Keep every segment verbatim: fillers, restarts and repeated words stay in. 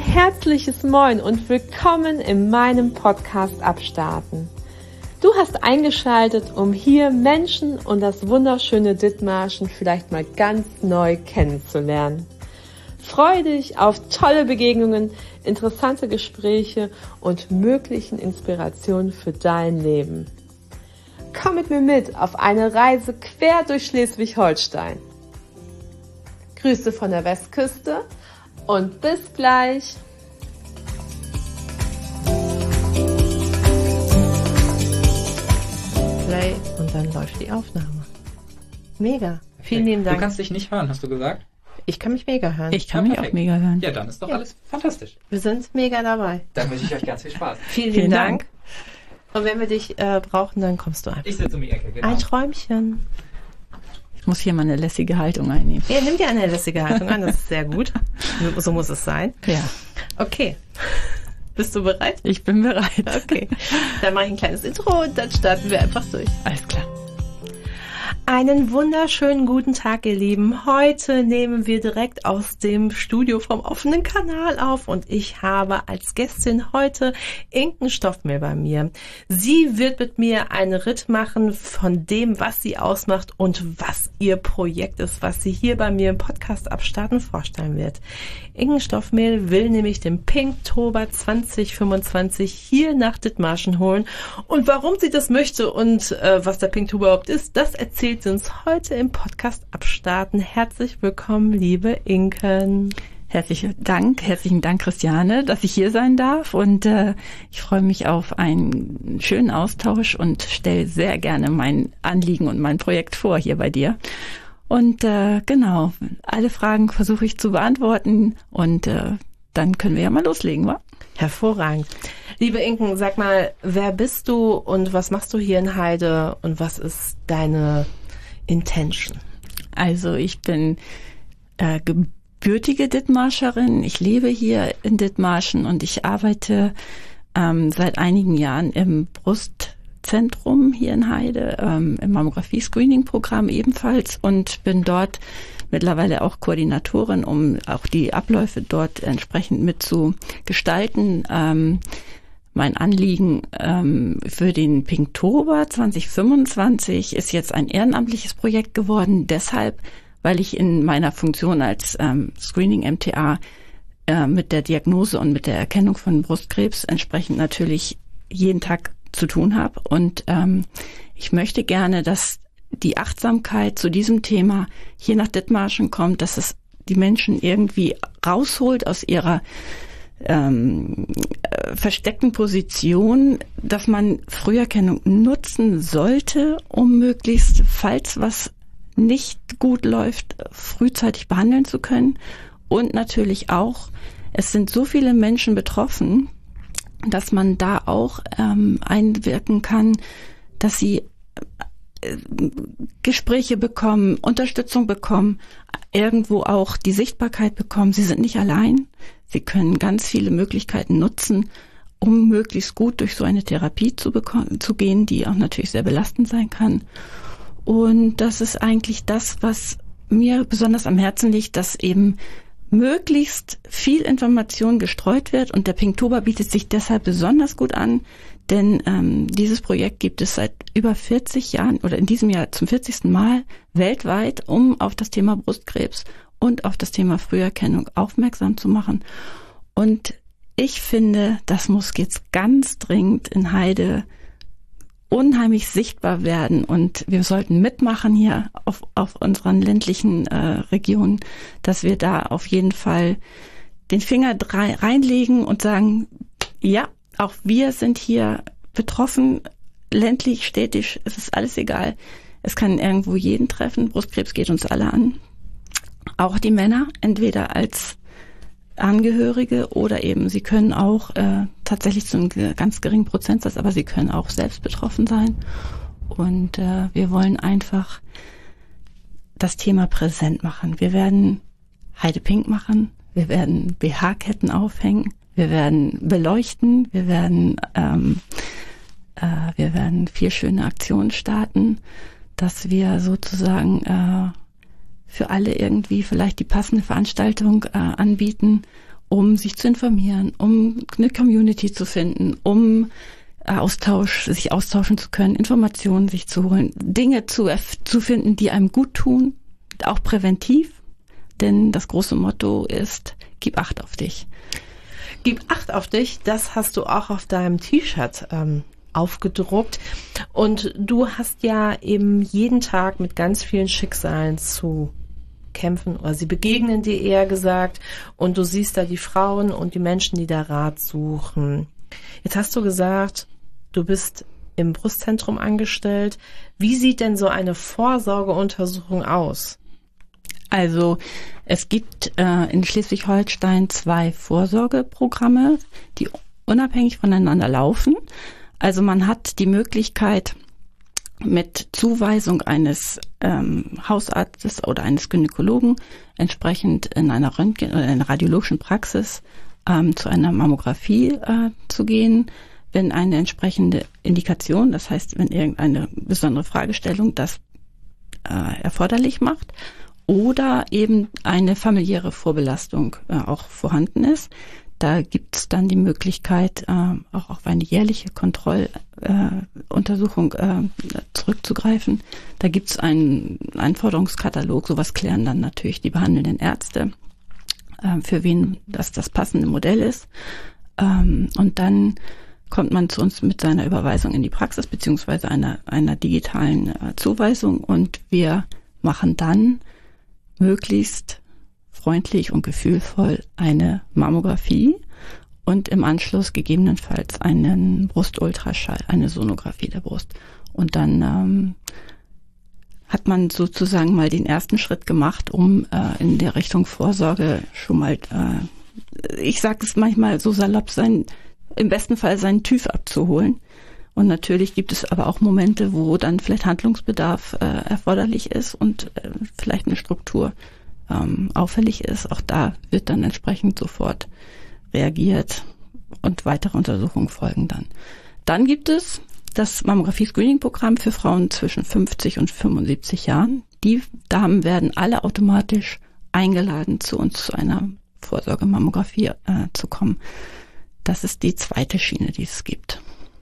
herzliches Moin und willkommen in meinem Podcast Abstarten. Du hast eingeschaltet, um hier Menschen und das wunderschöne Dithmarschen vielleicht mal ganz neu kennenzulernen. Freue dich auf tolle Begegnungen, interessante Gespräche und möglichen Inspirationen für dein Leben. Komm mit mir mit auf eine Reise quer durch Schleswig-Holstein. Grüße von der Westküste und bis gleich. Play und dann läuft die Aufnahme. Mega. Vielen Okay. lieben Dank. Du kannst dich nicht hören, hast du gesagt? Ich kann mich mega hören. Ich kann Ja, mich perfekt. auch mega hören. Ja, dann ist doch Ja. alles fantastisch. Wir sind mega dabei. Dann wünsche ich euch ganz viel Spaß. Vielen, Vielen lieben Dank. Dank. Und wenn wir dich äh, brauchen, dann kommst du einfach. Ich sitze um die Ecke, genau. Ein Träumchen. Ich muss hier mal eine lässige Haltung einnehmen. Ja, nimm dir eine lässige Haltung an, das ist sehr gut. So, so muss es sein. Ja, Okay. Bist du bereit? ich bin bereit. Okay. Dann mache ich ein kleines Intro und dann starten wir einfach durch. Alles klar. Einen wunderschönen guten Tag, ihr Lieben. Heute nehmen wir direkt aus dem Studio vom offenen Kanal auf und ich habe als Gästin heute Inken Stoffmehl bei mir. Sie wird mit mir einen Ritt machen von dem, was sie ausmacht und was ihr Projekt ist, was sie hier bei mir im Podcast Abstarten vorstellen wird. Inken Stoffmehl will nämlich den Pinktober zwanzig fünfundzwanzig hier nach Dithmarschen holen. Und warum sie das möchte und äh, was der Pinktober überhaupt ist, das erzählt sie uns heute im Podcast Abstarten. Herzlich willkommen, liebe Inken. Herzlichen Dank, herzlichen Dank, Christiane, dass ich hier sein darf. Und äh, ich freue mich auf einen schönen Austausch und stelle sehr gerne mein Anliegen und mein Projekt vor hier bei dir. Und äh, genau, alle Fragen versuche ich zu beantworten und äh, dann können wir ja mal loslegen, wa? Hervorragend. Liebe Inken, sag mal, wer bist du und was machst du hier in Heide und was ist deine Intention? Also ich bin äh, gebürtige Dithmarscherin. Ich lebe hier in Dithmarschen und ich arbeite ähm, seit einigen Jahren im Brustzentrum hier in Heide, ähm, im Mammographie-Screening-Programm ebenfalls und bin dort mittlerweile auch Koordinatorin, um auch die Abläufe dort entsprechend mit zu gestalten. Ähm, mein Anliegen ähm, für den Pinktober zwanzig fünfundzwanzig ist jetzt ein ehrenamtliches Projekt geworden, deshalb, weil ich in meiner Funktion als ähm, Screening-M T A äh, mit der Diagnose und mit der Erkennung von Brustkrebs entsprechend natürlich jeden Tag zu tun habe. Und ähm, ich möchte gerne, dass die Achtsamkeit zu diesem Thema hier nach Dithmarschen kommt, dass es die Menschen irgendwie rausholt aus ihrer ähm, äh, versteckten Position, dass man Früherkennung nutzen sollte, um möglichst, falls was nicht gut läuft, frühzeitig behandeln zu können. Und natürlich auch, es sind so viele Menschen betroffen, dass man da auch ähm, einwirken kann, dass sie Gespräche bekommen, Unterstützung bekommen, irgendwo auch die Sichtbarkeit bekommen. Sie sind nicht allein. Sie können ganz viele Möglichkeiten nutzen, um möglichst gut durch so eine Therapie zu bekommen, zu gehen, die auch natürlich sehr belastend sein kann. Und das ist eigentlich das, was mir besonders am Herzen liegt, dass eben möglichst viel Information gestreut wird und der Pinktober bietet sich deshalb besonders gut an, denn ähm, dieses Projekt gibt es seit über vierzig Jahren oder in diesem Jahr zum vierzigsten Mal weltweit, um auf das Thema Brustkrebs und auf das Thema Früherkennung aufmerksam zu machen. Und ich finde, das muss jetzt ganz dringend in Heide unheimlich sichtbar werden und wir sollten mitmachen hier auf, auf unseren ländlichen äh, Regionen, dass wir da auf jeden Fall den Finger drei, reinlegen und sagen, ja, auch wir sind hier betroffen, ländlich, städtisch, es ist alles egal. Es kann irgendwo jeden treffen, Brustkrebs geht uns alle an. Auch die Männer, entweder als Angehörige oder eben, sie können auch äh, tatsächlich zu einem ganz geringen Prozentsatz, aber sie können auch selbst betroffen sein. Und äh, wir wollen einfach das Thema präsent machen. Wir werden Heide Pink machen, wir werden B H-Ketten aufhängen, wir werden beleuchten, wir werden ähm, äh, wir werden vier schöne Aktionen starten, dass wir sozusagen äh, für alle irgendwie vielleicht die passende Veranstaltung äh, anbieten um sich zu informieren, um eine Community zu finden, um Austausch, sich austauschen zu können, Informationen sich zu holen, Dinge zu, zu finden, die einem gut tun, auch präventiv. Denn das große Motto ist, gib Acht auf dich. Gib Acht auf dich, das hast du auch auf deinem T-Shirt ähm, aufgedruckt. Und du hast ja eben jeden Tag mit ganz vielen Schicksalen zu kämpfen, oder sie begegnen dir eher gesagt. Und du siehst da die Frauen und die Menschen, die da Rat suchen. Jetzt hast du gesagt, du bist im Brustzentrum angestellt. Wie sieht denn so eine Vorsorgeuntersuchung aus? Also es gibt äh, in Schleswig-Holstein zwei Vorsorgeprogramme, die unabhängig voneinander laufen. Also man hat die Möglichkeit, mit Zuweisung eines ähm, Hausarztes oder eines Gynäkologen entsprechend in einer Röntgen- oder einer radiologischen Praxis ähm, zu einer Mammographie äh, zu gehen, wenn eine entsprechende Indikation, das heißt, wenn irgendeine besondere Fragestellung das äh, erforderlich macht, oder eben eine familiäre Vorbelastung äh, auch vorhanden ist. Da gibt es dann die Möglichkeit, äh, auch auf eine jährliche Kontrolluntersuchung äh, äh, zurückzugreifen. Da gibt es einen Anforderungskatalog, sowas klären dann natürlich die behandelnden Ärzte, äh, für wen das das passende Modell ist. Ähm, und dann kommt man zu uns mit seiner Überweisung in die Praxis, beziehungsweise einer, einer digitalen äh, Zuweisung, und wir machen dann möglichst freundlich und gefühlvoll eine Mammographie und im Anschluss gegebenenfalls einen Brustultraschall, eine Sonographie der Brust. Und dann ähm, hat man sozusagen mal den ersten Schritt gemacht, um äh, in der Richtung Vorsorge schon mal, äh, ich sage es manchmal so salopp, sein, im besten Fall seinen TÜV abzuholen. Und natürlich gibt es aber auch Momente, wo dann vielleicht Handlungsbedarf äh, erforderlich ist und äh, vielleicht eine Struktur ähm, auffällig ist. Auch da wird dann entsprechend sofort reagiert und weitere Untersuchungen folgen dann. Dann gibt es das Mammographie-Screening-Programm für Frauen zwischen fünfzig und fünfundsiebzig Jahren. Die Damen werden alle automatisch eingeladen, zu uns zu einer Vorsorgemammographie äh, zu kommen. Das ist die zweite Schiene, die es gibt.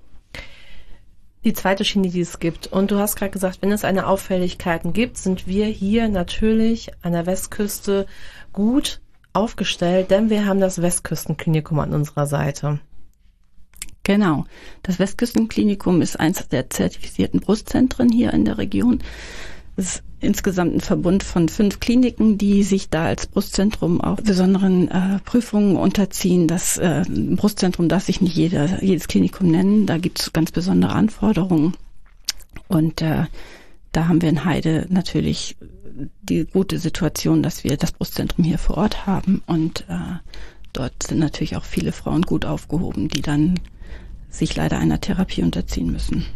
Die zweite Schiene, die es gibt. Und du hast gerade gesagt, wenn es eine Auffälligkeiten gibt, sind wir hier natürlich an der Westküste gut aufgestellt, denn wir haben das Westküstenklinikum an unserer Seite. Genau. Das Westküstenklinikum ist eins der zertifizierten Brustzentren hier in der Region. Es ist insgesamt ein Verbund von fünf Kliniken, die sich da als Brustzentrum auch besonderen äh, Prüfungen unterziehen. Das äh, Brustzentrum darf sich nicht jeder, jedes Klinikum nennen. Da gibt es ganz besondere Anforderungen. Und äh, da haben wir in Heide natürlich die gute Situation, dass wir das Brustzentrum hier vor Ort haben. Und äh, dort sind natürlich auch viele Frauen gut aufgehoben, die dann sich leider einer Therapie unterziehen müssen.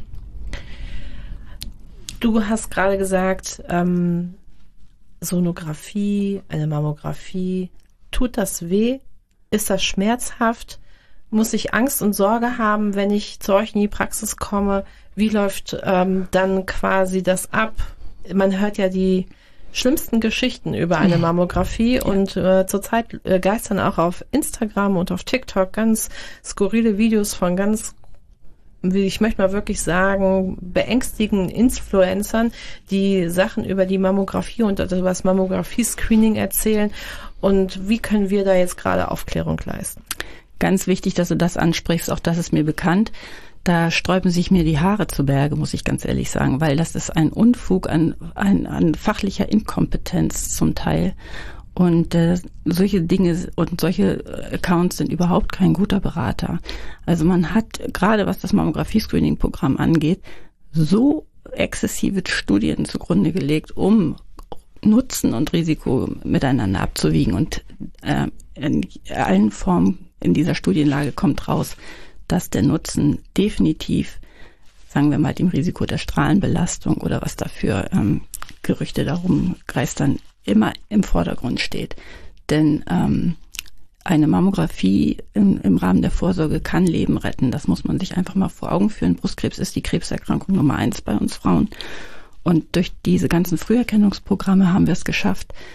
Du hast gerade gesagt, ähm, Sonographie, eine Mammographie. Tut das weh? Ist das schmerzhaft? Muss ich Angst und Sorge haben, wenn ich zu euch in die Praxis komme? Wie läuft ähm, dann quasi das ab? Man hört ja die schlimmsten Geschichten über eine Mammographie ja. und äh, zurzeit äh, geistern auch auf Instagram und auf TikTok ganz skurrile Videos von ganz, ich möchte mal wirklich sagen, beängstigenden Influencern, die Sachen über die Mammographie und über das Mammographie-Screening erzählen. Und wie können wir da jetzt gerade Aufklärung leisten? Ganz wichtig, dass du das ansprichst, auch das ist mir bekannt. Da sträuben sich mir die Haare zu Berge, muss ich ganz ehrlich sagen, weil das ist ein Unfug an, an, an fachlicher Inkompetenz zum Teil. Und äh, solche Dinge und solche Accounts sind überhaupt kein guter Berater. Also man hat, gerade was das Mammographie-Screening-Programm angeht, so exzessive Studien zugrunde gelegt, um Nutzen und Risiko miteinander abzuwiegen. Und äh, in allen Formen in dieser Studienlage kommt raus, dass der Nutzen definitiv, sagen wir mal, dem Risiko der Strahlenbelastung oder was dafür ähm, Gerüchte darum geistern, immer im Vordergrund steht. Denn ähm, eine Mammographie im, im Rahmen der Vorsorge kann Leben retten. Das muss man sich einfach mal vor Augen führen. Brustkrebs ist die Krebserkrankung Nummer eins bei uns Frauen. Und durch diese ganzen Früherkennungsprogramme haben wir es geschafft,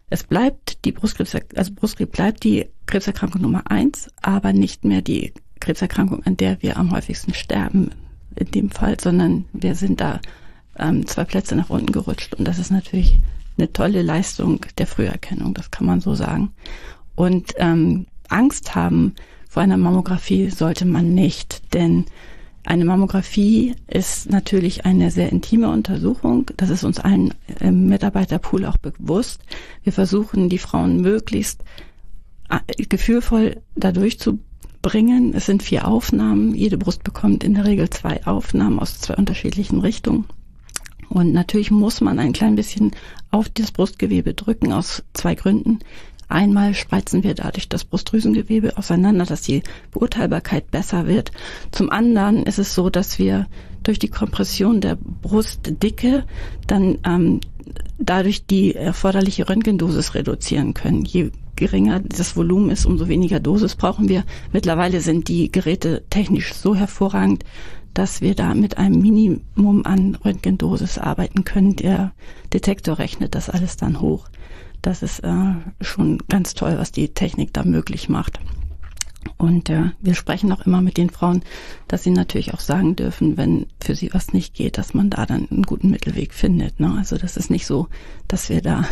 Es bleibt die Brustkrebs, also Brustkrebs bleibt die Krebserkrankung Nummer eins, aber nicht mehr die Krebserkrankung, an der wir am häufigsten sterben in dem Fall, sondern wir sind da ähm, zwei Plätze nach unten gerutscht. Und das ist natürlich eine tolle Leistung der Früherkennung, das kann man so sagen. Und ähm, Angst haben vor einer Mammographie sollte man nicht, denn eine Mammographie ist natürlich eine sehr intime Untersuchung. Das ist uns allen im Mitarbeiterpool auch bewusst. Wir versuchen, die Frauen möglichst gefühlvoll dadurch zu bringen. Es sind vier Aufnahmen. Jede Brust bekommt in der Regel zwei Aufnahmen aus zwei unterschiedlichen Richtungen. Und natürlich muss man ein klein bisschen auf das Brustgewebe drücken, aus zwei Gründen. Einmal spreizen wir dadurch das Brustdrüsengewebe auseinander, dass die Beurteilbarkeit besser wird. Zum anderen ist es so, dass wir durch die Kompression der Brustdicke dann ähm, dadurch die erforderliche Röntgendosis reduzieren können. Je geringer das Volumen ist, umso weniger Dosis brauchen wir. Mittlerweile sind die Geräte technisch so hervorragend, dass wir da mit einem Minimum an Röntgendosis arbeiten können. Der Detektor rechnet das alles dann hoch. Das ist äh, schon ganz toll, was die Technik da möglich macht. Und äh, wir sprechen auch immer mit den Frauen, dass sie natürlich auch sagen dürfen, wenn für sie was nicht geht, dass man da dann einen guten Mittelweg findet. Ne? Also das ist nicht so, dass wir da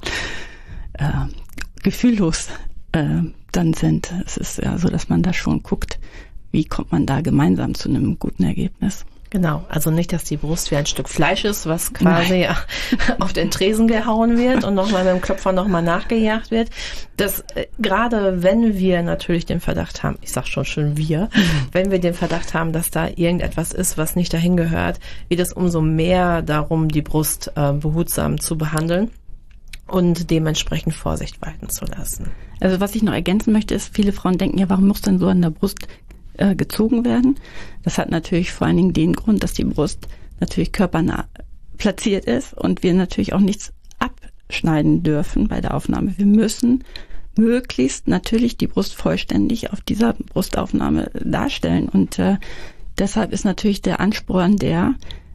äh, gefühllos äh, dann sind. Es ist ja so, dass man da schon guckt, wie kommt man da gemeinsam zu einem guten Ergebnis. Genau, also nicht, dass die Brust wie ein Stück Fleisch ist, was quasi Nein. auf den Tresen gehauen wird und nochmal mit dem Klopfer nochmal nachgejagt wird. Das äh, gerade wenn wir natürlich den Verdacht haben, ich sag schon schön wir, mhm. wenn wir den Verdacht haben, dass da irgendetwas ist, was nicht dahin gehört, geht es umso mehr darum, die Brust äh, behutsam zu behandeln und dementsprechend Vorsicht walten zu lassen. Also was ich noch ergänzen möchte, ist, viele Frauen denken ja, warum muss denn so an der Brust gezogen werden. Das hat natürlich vor allen Dingen den Grund, dass die Brust natürlich körpernah platziert ist und wir natürlich auch nichts abschneiden dürfen bei der Aufnahme. Wir müssen möglichst natürlich die Brust vollständig auf dieser Brustaufnahme darstellen und äh, deshalb ist natürlich der Ansporn der,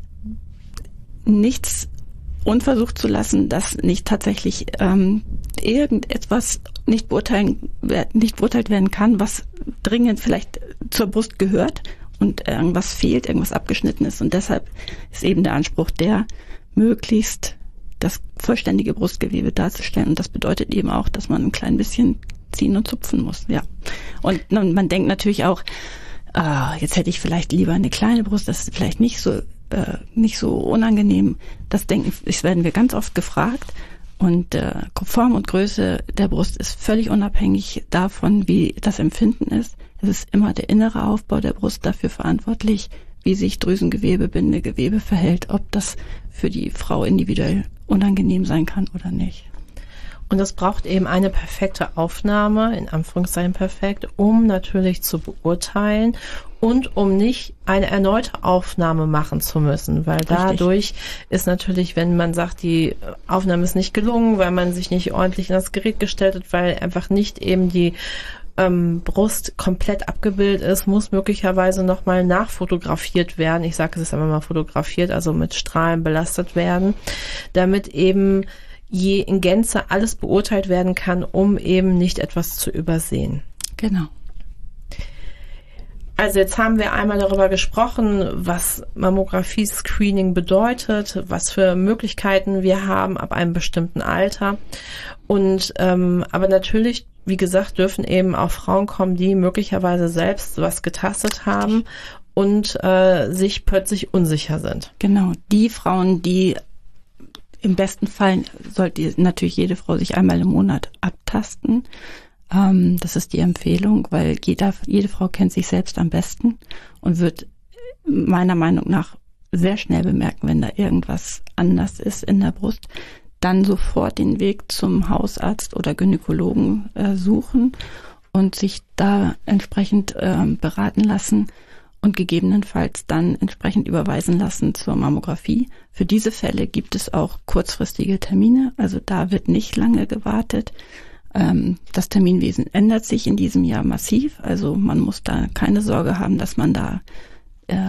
nichts unversucht zu lassen, dass nicht tatsächlich ähm, irgendetwas nicht beurteilen, nicht beurteilt werden kann, was dringend vielleicht zur Brust gehört und irgendwas fehlt, irgendwas abgeschnitten ist. Und deshalb ist eben der Anspruch der, möglichst das vollständige Brustgewebe darzustellen. Und das bedeutet eben auch, dass man ein klein bisschen ziehen und zupfen muss. Ja. Und man denkt natürlich auch, ah, jetzt hätte ich vielleicht lieber eine kleine Brust, das ist vielleicht nicht so äh, nicht so unangenehm. Das denken, das werden wir ganz oft gefragt. Und äh, Form und Größe der Brust ist völlig unabhängig davon, wie das Empfinden ist. Es ist immer der innere Aufbau der Brust dafür verantwortlich, wie sich Drüsengewebe, Bindegewebe verhält, ob das für die Frau individuell unangenehm sein kann oder nicht. Und es braucht eben eine perfekte Aufnahme, in Anführungszeichen perfekt, um natürlich zu beurteilen und um nicht eine erneute Aufnahme machen zu müssen, weil Richtig. Dadurch ist natürlich, wenn man sagt, die Aufnahme ist nicht gelungen, weil man sich nicht ordentlich in das Gerät gestellt hat, weil einfach nicht eben die ähm, Brust komplett abgebildet ist, muss möglicherweise nochmal nachfotografiert werden. Ich sage es ist einfach mal fotografiert, also mit Strahlen belastet werden, damit eben je in Gänze alles beurteilt werden kann, um eben nicht etwas zu übersehen. Genau. Also jetzt haben wir einmal darüber gesprochen, was Mammographie-Screening bedeutet, was für Möglichkeiten wir haben ab einem bestimmten Alter. Und ähm, aber natürlich, wie gesagt, dürfen eben auch Frauen kommen, die möglicherweise selbst was getastet haben und äh, sich plötzlich unsicher sind. Genau, die Frauen, die im besten Fall sollte natürlich jede Frau sich einmal im Monat abtasten. Ähm, das ist die Empfehlung, weil jeder, jede Frau kennt sich selbst am besten und wird meiner Meinung nach sehr schnell bemerken, wenn da irgendwas anders ist in der Brust. Dann sofort den Weg zum Hausarzt oder Gynäkologen äh, suchen und sich da entsprechend äh, beraten lassen und gegebenenfalls dann entsprechend überweisen lassen zur Mammographie. Für diese Fälle gibt es auch kurzfristige Termine, also da wird nicht lange gewartet. Ähm, das Terminwesen ändert sich in diesem Jahr massiv, also man muss da keine Sorge haben, dass man da äh,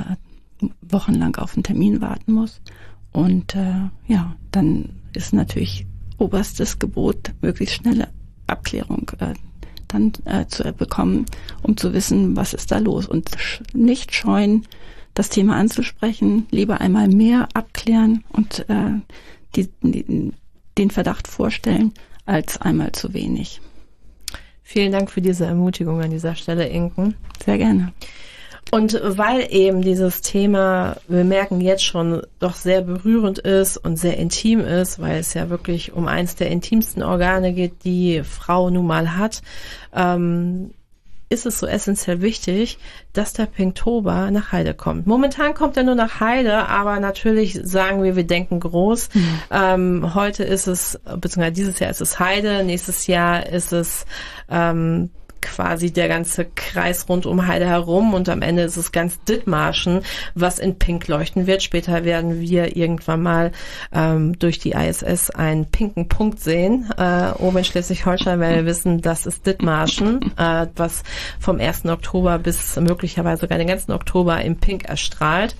wochenlang auf einen Termin warten muss. Und äh, ja, dann ist natürlich oberstes Gebot, möglichst schnelle Abklärung äh, dann äh, zu bekommen, um zu wissen, was ist da los. Und sch- nicht scheuen, das Thema anzusprechen, lieber einmal mehr abklären und äh, die, die, den Verdacht vorstellen, als einmal zu wenig. Vielen Dank für diese Ermutigung an dieser Stelle, Inken. Sehr gerne. Und weil eben dieses Thema, wir merken jetzt schon, doch sehr berührend ist und sehr intim ist, weil es ja wirklich um eins der intimsten Organe geht, die Frau nun mal hat, ähm, ist es so essentiell wichtig, dass der Pinktober nach Heide kommt. Momentan kommt er nur nach Heide, aber natürlich sagen wir, wir denken groß. Mhm. Ähm, heute ist es, beziehungsweise dieses Jahr ist es Heide, nächstes Jahr ist es ähm, quasi der ganze Kreis rund um Heide herum und am Ende ist es ganz Dithmarschen, was in Pink leuchten wird. Später werden wir irgendwann mal ähm, durch die I S S einen pinken Punkt sehen. Äh, oben in Schleswig-Holstein werden wir wissen, das ist Dithmarschen, äh, was vom ersten Oktober bis möglicherweise sogar den ganzen Oktober im Pink erstrahlt.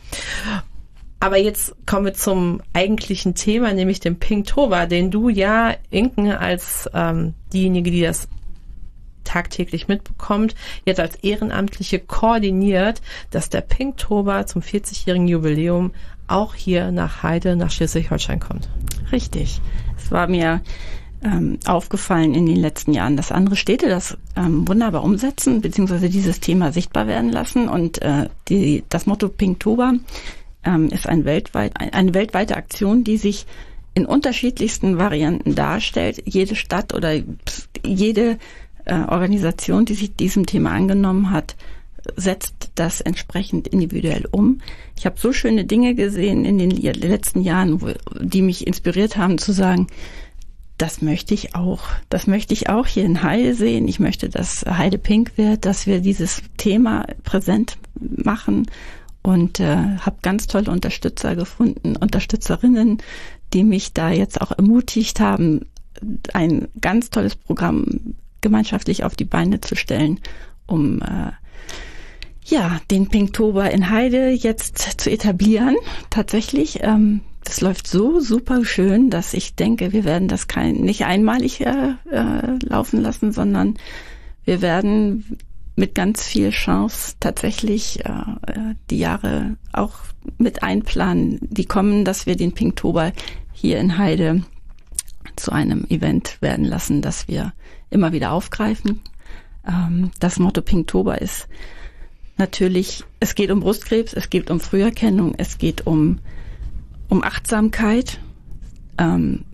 Aber jetzt kommen wir zum eigentlichen Thema, nämlich dem Pinktober, den du ja, Inken, als ähm, diejenige, die das tagtäglich mitbekommt, jetzt als Ehrenamtliche koordiniert, dass der Pinktober zum vierzigjährigen Jubiläum auch hier nach Heide, nach Schleswig-Holstein kommt. Richtig. Es war mir ähm, aufgefallen in den letzten Jahren, dass andere Städte das ähm, wunderbar umsetzen, beziehungsweise dieses Thema sichtbar werden lassen. Und äh, die, das Motto Pinktober ähm, ist ein weltweit, ein, eine weltweite Aktion, die sich in unterschiedlichsten Varianten darstellt. Jede Stadt oder jede Organisation, die sich diesem Thema angenommen hat, setzt das entsprechend individuell um. Ich habe so schöne Dinge gesehen in den letzten Jahren, wo, die mich inspiriert haben zu sagen, das möchte ich auch. Das möchte ich auch hier in Heide sehen. Ich möchte, dass Heide Pink wird, dass wir dieses Thema präsent machen und äh, habe ganz tolle Unterstützer gefunden, Unterstützerinnen, die mich da jetzt auch ermutigt haben, ein ganz tolles Programm gemeinschaftlich auf die Beine zu stellen, um äh, ja den Pinktober in Heide jetzt zu etablieren. Tatsächlich, ähm, das läuft so super schön, dass ich denke, wir werden das kein nicht einmalig äh, äh, laufen lassen, sondern wir werden mit ganz viel Chance tatsächlich äh, die Jahre auch mit einplanen, die kommen, dass wir den Pinktober hier in Heide zu einem Event werden lassen, das wir immer wieder aufgreifen. Ähm, das Motto Pinktober ist natürlich, es geht um Brustkrebs, es geht um Früherkennung, es geht um, um Achtsamkeit. Ähm,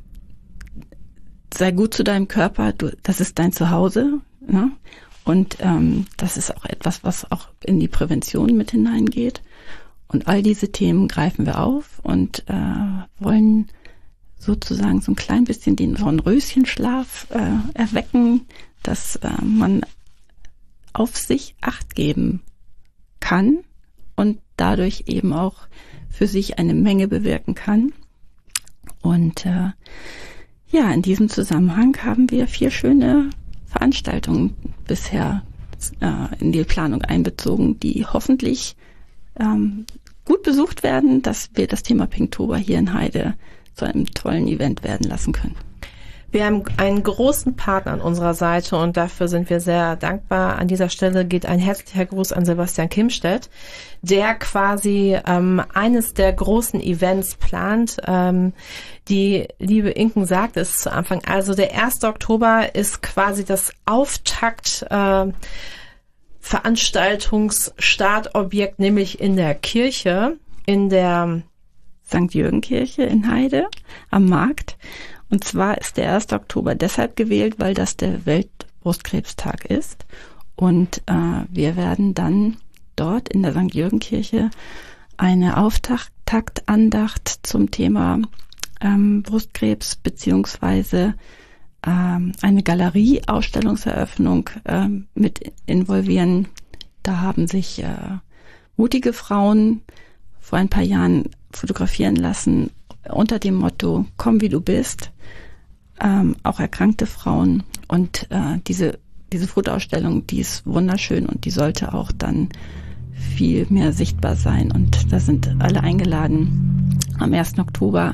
sei gut zu deinem Körper, du, das ist dein Zuhause. Ne? Und ähm, das ist auch etwas, was auch in die Prävention mit hineingeht. Und all diese Themen greifen wir auf und äh, wollen sozusagen so ein klein bisschen den Dornröschenschlaf äh, erwecken, dass äh, man auf sich Acht geben kann und dadurch eben auch für sich eine Menge bewirken kann. Und äh, ja, in diesem Zusammenhang haben wir vier schöne Veranstaltungen bisher äh, in die Planung einbezogen, die hoffentlich ähm, gut besucht werden, dass wir das Thema Pinktober hier in Heide zu einem tollen Event werden lassen können. Wir haben einen großen Partner an unserer Seite und dafür sind wir sehr dankbar. An dieser Stelle geht ein herzlicher Gruß an Sebastian Kimstedt, der quasi ähm, eines der großen Events plant. Ähm, die liebe Inken sagt es zu Anfang. Also der erste Oktober ist quasi das Auftakt äh, Veranstaltungsstartobjekt, nämlich in der Kirche, in der Sankt Jürgen-Kirche in Heide am Markt. Und zwar ist der erste Oktober deshalb gewählt, weil das der Weltbrustkrebstag ist. Und äh, wir werden dann dort in der Sankt Jürgen-Kirche eine Auftaktandacht zum Thema ähm, Brustkrebs beziehungsweise ähm, eine Galerie-Ausstellungseröffnung ähm, mit involvieren. Da haben sich äh, mutige Frauen vor ein paar Jahren fotografieren lassen unter dem Motto "Komm wie du bist", ähm, auch erkrankte Frauen. Und äh, diese diese Fotoausstellung, die ist wunderschön und die sollte auch dann viel mehr sichtbar sein. Und da sind alle eingeladen, am ersten Oktober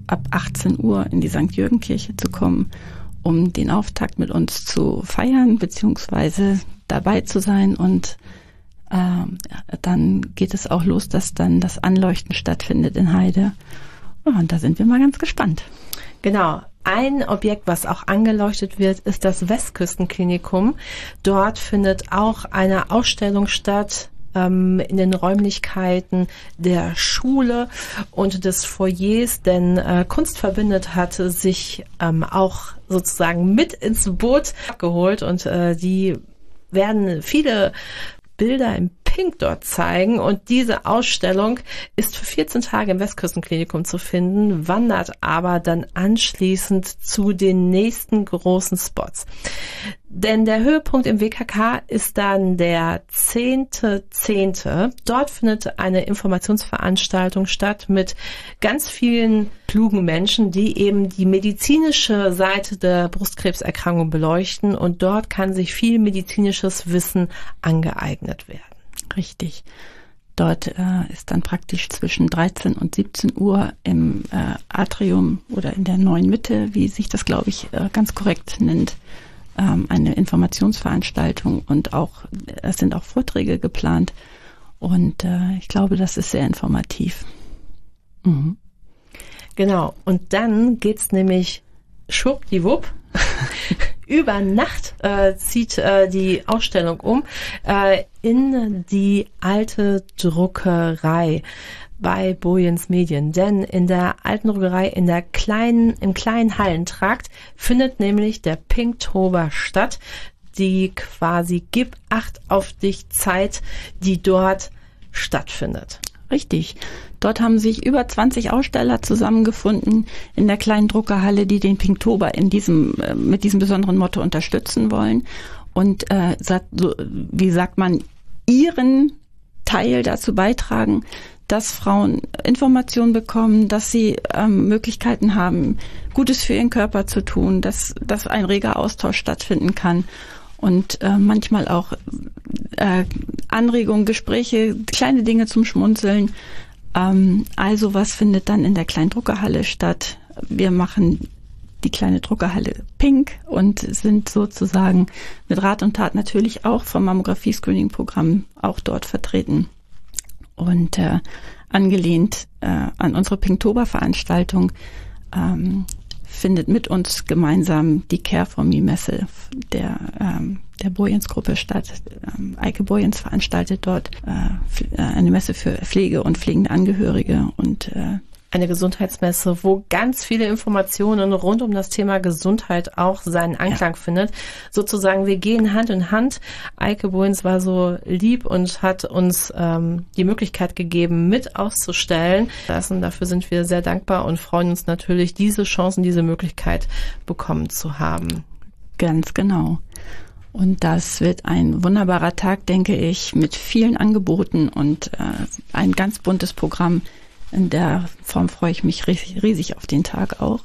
ab achtzehn Uhr in die Sankt Jürgen-Kirche zu kommen, um den Auftakt mit uns zu feiern, beziehungsweise dabei zu sein. Und äh, dann geht es auch los, dass dann das Anleuchten stattfindet in Heide. Und da sind wir mal ganz gespannt. Genau. Ein Objekt, was auch angeleuchtet wird, ist das Westküstenklinikum. Dort findet auch eine Ausstellung statt ähm, in den Räumlichkeiten der Schule und des Foyers, denn äh, Kunst verbindet hatte sich ähm, auch sozusagen mit ins Boot geholt und äh, die werden viele Bilder im Pink dort zeigen und diese Ausstellung ist für vierzehn Tage im Westküstenklinikum zu finden, wandert aber dann anschließend zu den nächsten großen Spots. Denn der Höhepunkt im W K K ist dann der zehnte zehnte Dort findet eine Informationsveranstaltung statt mit ganz vielen klugen Menschen, die eben die medizinische Seite der Brustkrebserkrankung beleuchten und dort kann sich viel medizinisches Wissen angeeignet werden. Richtig. Dort äh, ist dann praktisch zwischen dreizehn und siebzehn Uhr im äh, Atrium oder in der neuen Mitte, wie sich das, glaube ich, äh, ganz korrekt nennt, ähm, eine Informationsveranstaltung und auch es sind auch Vorträge geplant und äh, ich glaube, das ist sehr informativ. Mhm. Genau. Und dann geht's nämlich schwuppdiwupp. Über Nacht äh, zieht äh, die Ausstellung um äh, in die alte Druckerei bei Boyens Medien. Denn in der alten Druckerei, in der kleinen, im kleinen Hallentrakt findet nämlich der Pinktober statt. Die quasi Gib Acht auf dich Zeit, die dort stattfindet. Richtig. Dort haben sich über zwanzig Aussteller zusammengefunden in der kleinen Druckerhalle, die den Pinktober in diesem, mit diesem besonderen Motto unterstützen wollen. Und äh, so, wie sagt man, ihren Teil dazu beitragen, dass Frauen Informationen bekommen, dass sie ähm, Möglichkeiten haben, Gutes für ihren Körper zu tun, dass, dass ein reger Austausch stattfinden kann. Und äh, manchmal auch äh, Anregungen, Gespräche, kleine Dinge zum Schmunzeln. Ähm, also was findet dann in der kleinen Druckerhalle statt? Wir machen die kleine Druckerhalle pink und sind sozusagen mit Rat und Tat natürlich auch vom Mammographie-Screening-Programm auch dort vertreten. Und äh, angelehnt äh, an unsere Pinktober-Veranstaltung ähm, findet mit uns gemeinsam die Care for Me Messe der, ähm, der Boyens-Gruppe statt. Ähm, Eike Boyens veranstaltet dort äh, eine Messe für Pflege und pflegende Angehörige und äh, eine Gesundheitsmesse, wo ganz viele Informationen rund um das Thema Gesundheit auch seinen Anklang ja. findet. Sozusagen, wir gehen Hand in Hand. Eike Boyens war so lieb und hat uns ähm, die Möglichkeit gegeben, mit auszustellen. Und dafür sind wir sehr dankbar und freuen uns natürlich, diese Chancen, diese Möglichkeit bekommen zu haben. Ganz genau. Und das wird ein wunderbarer Tag, denke ich, mit vielen Angeboten und äh, ein ganz buntes Programm. In der Form freue ich mich riesig, riesig auf den Tag auch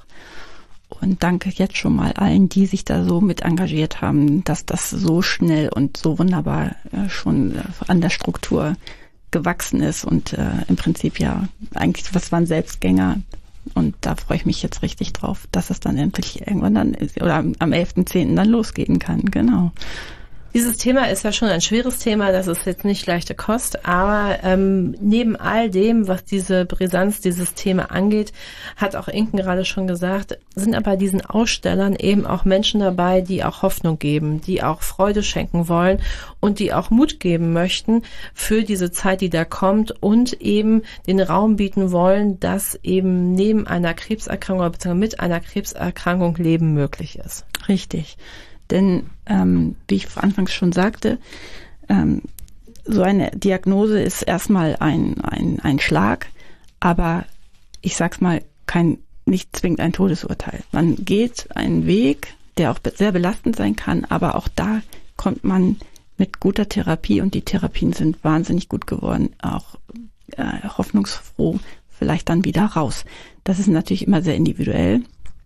und danke jetzt schon mal allen, die sich da so mit engagiert haben, dass das so schnell und so wunderbar äh, schon äh, an der Struktur gewachsen ist und äh, im Prinzip ja eigentlich, was waren Selbstgänger und da freue ich mich jetzt richtig drauf, dass es dann endlich irgendwann dann ist, oder am elften zehnten dann losgehen kann, genau. Dieses Thema ist ja schon ein schweres Thema, das ist jetzt nicht leichte Kost, aber ähm, neben all dem, was diese Brisanz, dieses Thema angeht, hat auch Inken gerade schon gesagt, sind aber bei diesen Ausstellern eben auch Menschen dabei, die auch Hoffnung geben, die auch Freude schenken wollen und die auch Mut geben möchten für diese Zeit, die da kommt und eben den Raum bieten wollen, dass eben neben einer Krebserkrankung bzw. mit einer Krebserkrankung Leben möglich ist. Richtig. Denn, ähm, wie ich anfangs schon sagte, ähm, so eine Diagnose ist erstmal ein, ein, ein Schlag, aber ich sag's mal, kein, nicht zwingend ein Todesurteil. Man geht einen Weg, der auch sehr belastend sein kann, aber auch da kommt man mit guter Therapie und die Therapien sind wahnsinnig gut geworden, auch äh, hoffnungsfroh vielleicht dann wieder raus. Das ist natürlich immer sehr individuell.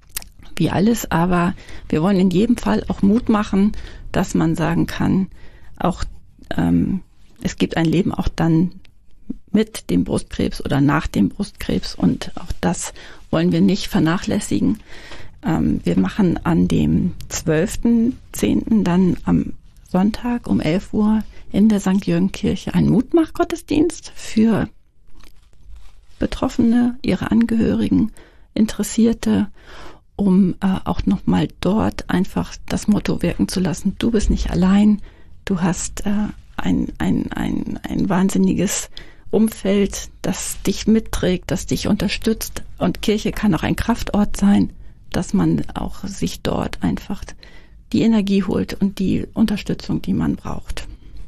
Wie alles, aber wir wollen in jedem Fall auch Mut machen, dass man sagen kann, auch ähm, es gibt ein Leben auch dann mit dem Brustkrebs oder nach dem Brustkrebs und auch das wollen wir nicht vernachlässigen. Ähm, wir machen an dem zwölften zehnten dann am Sonntag um elf Uhr in der Sankt Jürgen-Kirche einen Mutmach-Gottesdienst für Betroffene, ihre Angehörigen, Interessierte, um äh, auch nochmal dort einfach das Motto wirken zu lassen, du bist nicht allein, du hast äh, ein, ein, ein, ein wahnsinniges Umfeld, das dich mitträgt, das dich unterstützt, und Kirche kann auch ein Kraftort sein, dass man auch sich dort einfach die Energie holt und die Unterstützung, die man braucht.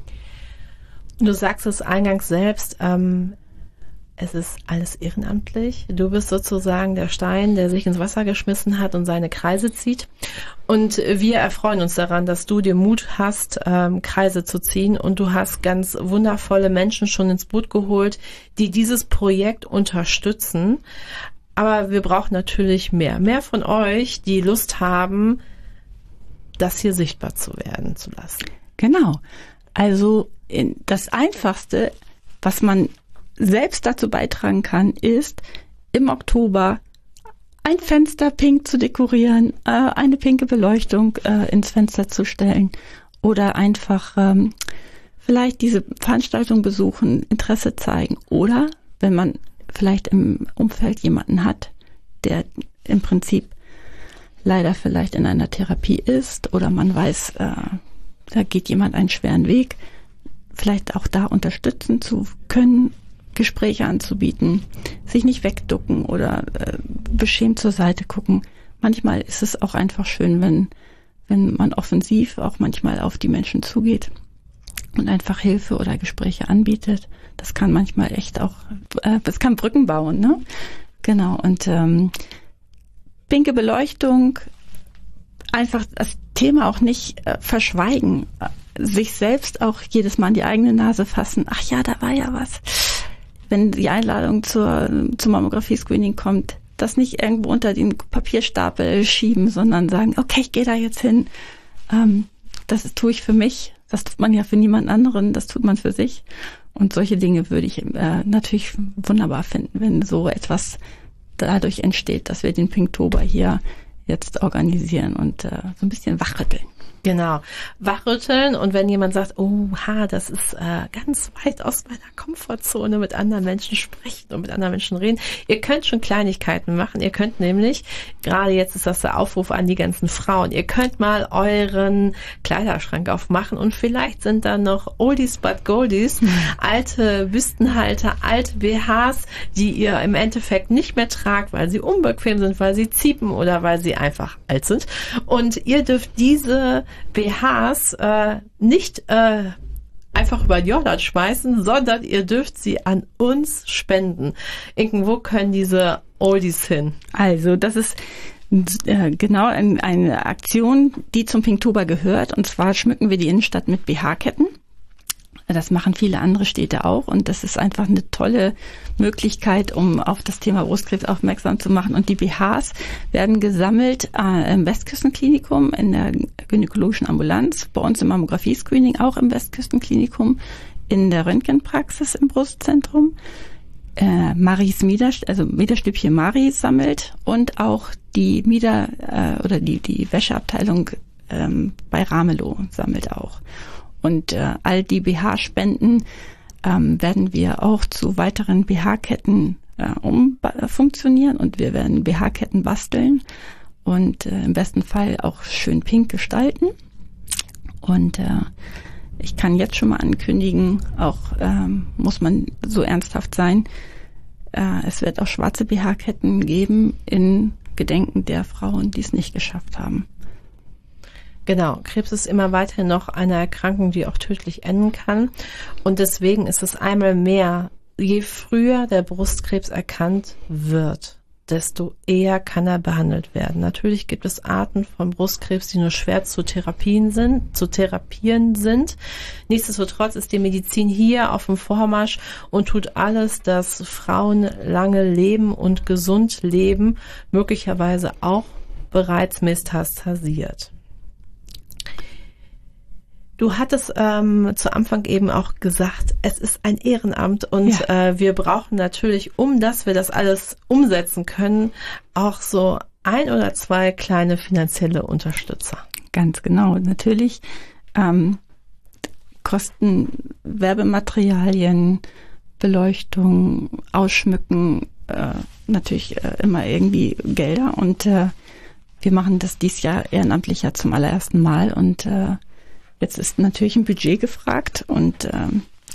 Du sagst es eingangs selbst, ähm, es ist alles ehrenamtlich. Du bist sozusagen der Stein, der sich ins Wasser geschmissen hat und seine Kreise zieht. Und wir erfreuen uns daran, dass du den Mut hast, ähm, Kreise zu ziehen. Und du hast ganz wundervolle Menschen schon ins Boot geholt, die dieses Projekt unterstützen. Aber wir brauchen natürlich mehr. Mehr von euch, die Lust haben, das hier sichtbar zu werden zu lassen. Genau. Also in, das Einfachste, was man selbst dazu beitragen kann, ist im Oktober ein Fenster pink zu dekorieren, äh, eine pinke Beleuchtung äh, ins Fenster zu stellen oder einfach ähm, vielleicht diese Veranstaltung besuchen, Interesse zeigen, oder wenn man vielleicht im Umfeld jemanden hat, der im Prinzip leider vielleicht in einer Therapie ist, oder man weiß, äh, da geht jemand einen schweren Weg, vielleicht auch da unterstützen zu können, Gespräche anzubieten, sich nicht wegducken oder äh, beschämt zur Seite gucken. Manchmal ist es auch einfach schön, wenn, wenn man offensiv auch manchmal auf die Menschen zugeht und einfach Hilfe oder Gespräche anbietet. Das kann manchmal echt auch, äh, das kann Brücken bauen, ne? Genau, und ähm, pinke Beleuchtung, einfach das Thema auch nicht äh, verschweigen, äh, sich selbst auch jedes Mal an die eigene Nase fassen. Ach ja, da war ja was. Wenn die Einladung zur, zum Mammographie-Screening kommt, das nicht irgendwo unter den Papierstapel schieben, sondern sagen, okay, ich gehe da jetzt hin. Ähm, das tue ich für mich. Das tut man ja für niemand anderen, das tut man für sich. Und solche Dinge würde ich äh, natürlich wunderbar finden, wenn so etwas dadurch entsteht, dass wir den Pinktober hier jetzt organisieren und äh, so ein bisschen wachrütteln. Genau, wachrütteln, und wenn jemand sagt, oh, ha, das ist äh, ganz weit aus meiner Komfortzone, mit anderen Menschen sprechen und mit anderen Menschen reden. Ihr könnt schon Kleinigkeiten machen. Ihr könnt nämlich, gerade jetzt ist das der Aufruf an die ganzen Frauen, ihr könnt mal euren Kleiderschrank aufmachen und vielleicht sind da noch Oldies but Goldies, mhm. alte Büstenhalter, alte B Hs, die ihr im Endeffekt nicht mehr tragt, weil sie unbequem sind, weil sie ziepen oder weil sie einfach alt sind. Und ihr dürft diese B Hs äh, nicht äh, einfach über die Jordan schmeißen, sondern ihr dürft sie an uns spenden. Inken, wo können diese Oldies hin? Also das ist äh, genau ein, eine Aktion, die zum Pinktober gehört, und zwar schmücken wir die Innenstadt mit B H-Ketten. Das machen viele andere Städte auch, und das ist einfach eine tolle Möglichkeit, um auf das Thema Brustkrebs aufmerksam zu machen. Und die B Hs werden gesammelt äh, im Westküstenklinikum, in der gynäkologischen Ambulanz, bei uns im Mammographie-Screening auch im Westküstenklinikum, in der Röntgenpraxis im Brustzentrum. Äh, Maris Mieder, also Miederstübchen Maris sammelt, und auch die Mieder äh, oder die die Wäscheabteilung ähm, bei Ramelow sammelt auch. Und äh, all die B H-Spenden ähm, werden wir auch zu weiteren B H-Ketten äh, umfunktionieren, und wir werden B H-Ketten basteln und äh, im besten Fall auch schön pink gestalten. Und äh, ich kann jetzt schon mal ankündigen, auch ähm, muss man so ernsthaft sein, äh, es wird auch schwarze B H-Ketten geben in Gedenken der Frauen, die es nicht geschafft haben. Genau, Krebs ist immer weiterhin noch eine Erkrankung, die auch tödlich enden kann. Und deswegen ist es einmal mehr, je früher der Brustkrebs erkannt wird, desto eher kann er behandelt werden. Natürlich gibt es Arten von Brustkrebs, die nur schwer zu therapien sind, zu therapieren sind. Nichtsdestotrotz ist die Medizin hier auf dem Vormarsch und tut alles, dass Frauen lange leben und gesund leben, möglicherweise auch bereits metastasiert. Du hattest ähm, zu Anfang eben auch gesagt, es ist ein Ehrenamt und ja. äh, wir brauchen natürlich, um dass wir das alles umsetzen können, auch so ein oder zwei kleine finanzielle Unterstützer. Ganz genau. Natürlich ähm, kosten Werbematerialien, Beleuchtung, Ausschmücken, äh, natürlich äh, immer irgendwie Gelder. Und äh, wir machen das dieses Jahr ehrenamtlich ja zum allerersten Mal. Und äh, jetzt ist natürlich ein Budget gefragt. Und äh,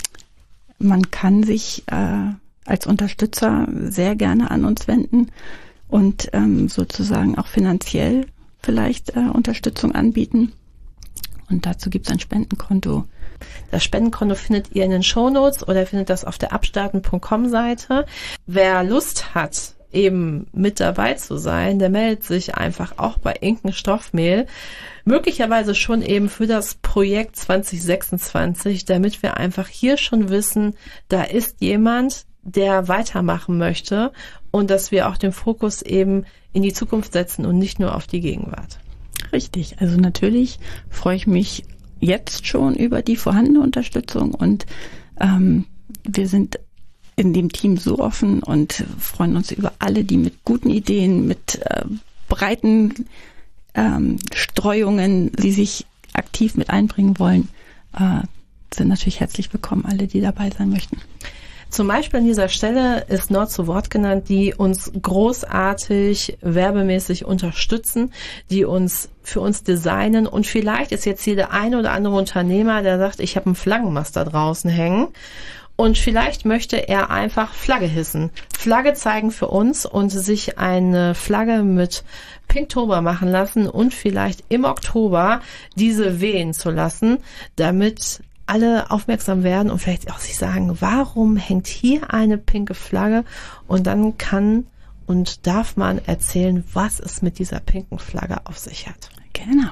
man kann sich äh, als Unterstützer sehr gerne an uns wenden und ähm, sozusagen auch finanziell vielleicht äh, Unterstützung anbieten. Und dazu gibt es ein Spendenkonto. Das Spendenkonto findet ihr in den Shownotes oder findet das auf der abstarten punkt com Seite. Wer Lust hat, eben mit dabei zu sein, der meldet sich einfach auch bei Inken Stoffmehl. Möglicherweise schon eben für das Projekt zwanzig sechsundzwanzig, damit wir einfach hier schon wissen, da ist jemand, der weitermachen möchte und dass wir auch den Fokus eben in die Zukunft setzen und nicht nur auf die Gegenwart. Richtig, also natürlich freue ich mich jetzt schon über die vorhandene Unterstützung und ähm, wir sind in dem Team so offen und freuen uns über alle, die mit guten Ideen, mit äh, breiten ähm, Streuungen, die sich aktiv mit einbringen wollen, äh, sind natürlich herzlich willkommen, alle, die dabei sein möchten. Zum Beispiel an dieser Stelle ist Nord zu Wort genannt, die uns großartig werbemäßig unterstützen, die uns für uns designen und vielleicht ist jetzt hier der eine oder andere Unternehmer, der sagt, ich habe einen Flaggenmast da draußen hängen und vielleicht möchte er einfach Flagge hissen, Flagge zeigen für uns und sich eine Flagge mit Pinktober machen lassen und vielleicht im Oktober diese wehen zu lassen, damit alle aufmerksam werden und vielleicht auch sich sagen, warum hängt hier eine pinke Flagge? Und dann kann und darf man erzählen, was es mit dieser pinken Flagge auf sich hat. Genau.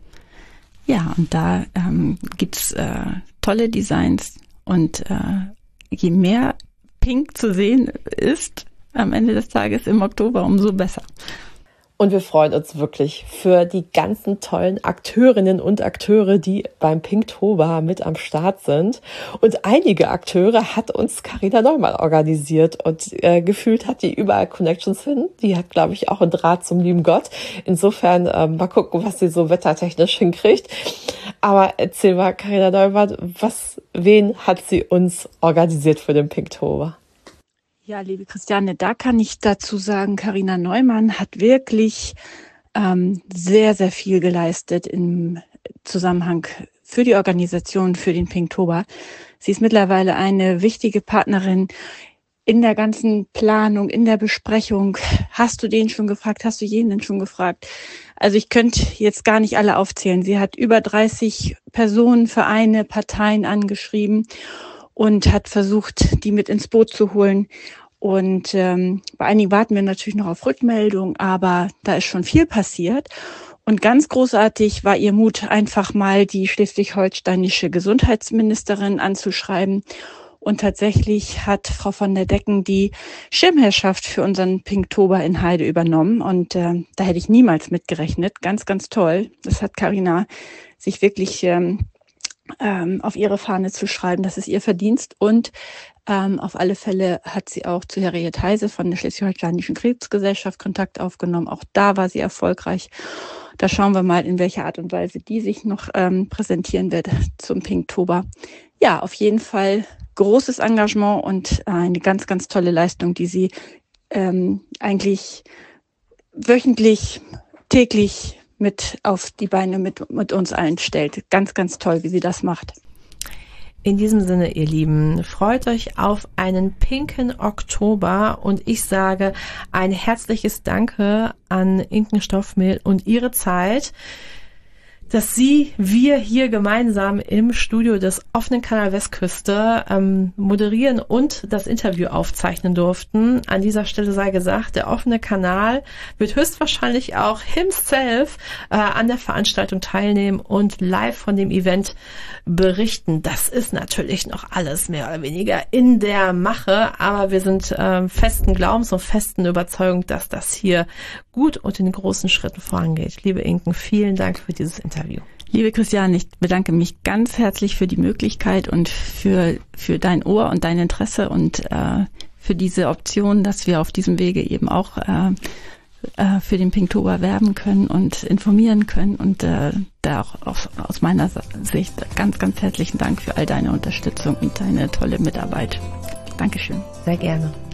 Ja, und da ähm, gibt's äh, tolle Designs und äh, je mehr Pink zu sehen ist am Ende des Tages im Oktober, umso besser. Und wir freuen uns wirklich für die ganzen tollen Akteurinnen und Akteure, die beim Pinktober mit am Start sind. Und einige Akteure hat uns Carina Neumann organisiert und äh, gefühlt hat die überall Connections hin. Die hat, glaube ich, auch einen Draht zum lieben Gott. Insofern äh, mal gucken, was sie so wettertechnisch hinkriegt. Aber erzähl mal, Carina Neumann, was, wen hat sie uns organisiert für den Pinktober? Ja, liebe Christiane, da kann ich dazu sagen, Carina Neumann hat wirklich ähm, sehr, sehr viel geleistet im Zusammenhang für die Organisation, für den Pinktober. Sie ist mittlerweile eine wichtige Partnerin in der ganzen Planung, in der Besprechung. Hast du den schon gefragt? Hast du jenen schon gefragt? Also ich könnte jetzt gar nicht alle aufzählen. Sie hat über dreißig Personen, Vereine, Parteien angeschrieben und hat versucht, die mit ins Boot zu holen. Und ähm, bei einigen warten wir natürlich noch auf Rückmeldung, aber da ist schon viel passiert. Und ganz großartig war ihr Mut, einfach mal die schleswig-holsteinische Gesundheitsministerin anzuschreiben. Und tatsächlich hat Frau von der Decken die Schirmherrschaft für unseren Pinktober in Heide übernommen. Und äh, da hätte ich niemals mitgerechnet. Ganz, ganz toll. Das hat Carina sich wirklich ähm, ähm, auf ihre Fahne zu schreiben. Das ist ihr Verdienst. Und ähm, auf alle Fälle hat sie auch zu Harriet Heise von der Schleswig-Holsteinischen Krebsgesellschaft Kontakt aufgenommen. Auch da war sie erfolgreich. Da schauen wir mal, in welcher Art und Weise die sich noch ähm, präsentieren wird zum Pinktober. Ja, auf jeden Fall großes Engagement und äh, eine ganz, ganz tolle Leistung, die sie ähm, eigentlich wöchentlich, täglich mit auf die Beine mit, mit uns allen stellt. Ganz, ganz toll, wie sie das macht. In diesem Sinne, ihr Lieben, freut euch auf einen pinken Oktober und ich sage ein herzliches Danke an Inken Stoffmehl und ihre Zeit, dass Sie, wir hier gemeinsam im Studio des offenen Kanal Westküste ähm, moderieren und das Interview aufzeichnen durften. An dieser Stelle sei gesagt, der offene Kanal wird höchstwahrscheinlich auch himself äh, an der Veranstaltung teilnehmen und live von dem Event berichten. Das ist natürlich noch alles mehr oder weniger in der Mache, aber wir sind äh, festen Glaubens und festen Überzeugung, dass das hier gut und in großen Schritten vorangeht. Liebe Inken, vielen Dank für dieses Interview. Liebe Christiane, ich bedanke mich ganz herzlich für die Möglichkeit und für, für dein Ohr und dein Interesse und äh, für diese Option, dass wir auf diesem Wege eben auch äh, äh, für den Pinktober werben können und informieren können. Und äh, da auch aus, aus meiner Sicht ganz, ganz herzlichen Dank für all deine Unterstützung und deine tolle Mitarbeit. Dankeschön. Sehr gerne.